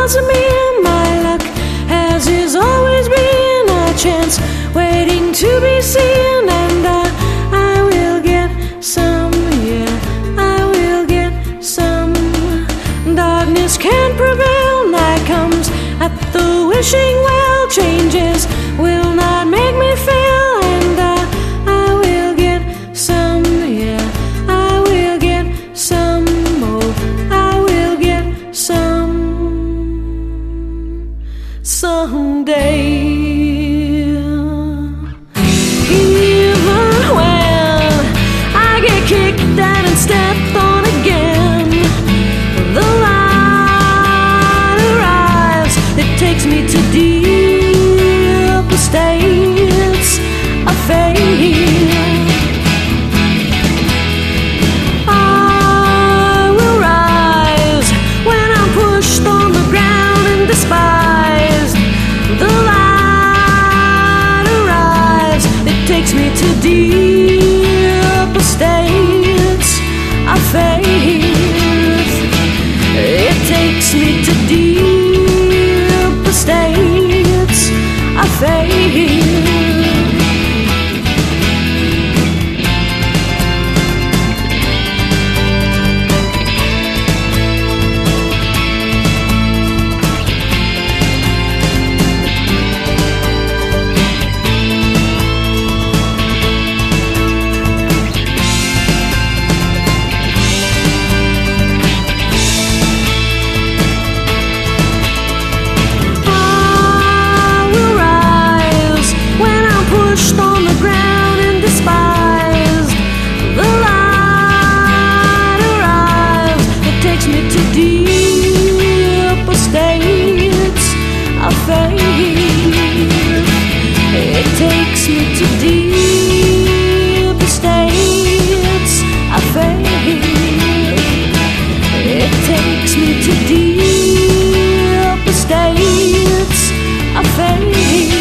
smiles at me, and my luck has is always been a chance waiting to be seen. And I will get some, yeah, I will get some. Darkness can't prevail, night comes at the wishing well. Changes will not make me fail, and I will get some, yeah, I will get some, oh, I will get some someday. Even when I get kicked down and stepped on again, the light arrives. It takes me to deeper states of faith. I will rise when I'm pushed on the ground and despised. The light arrives. It takes me to deeper states of faith. It takes me to deeper states of faith. Pushed on the ground and despised. The light arrives. It takes me to deeper states of faith. It takes me to deeper states of faith. It takes me to deeper states of faith.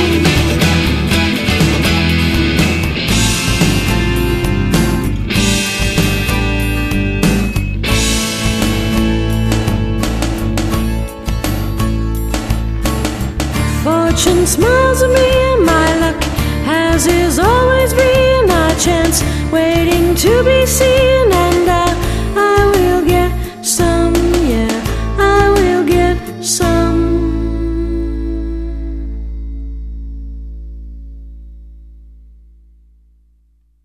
Fortune smiles at me, and my luck has is always been a chance waiting to be seen.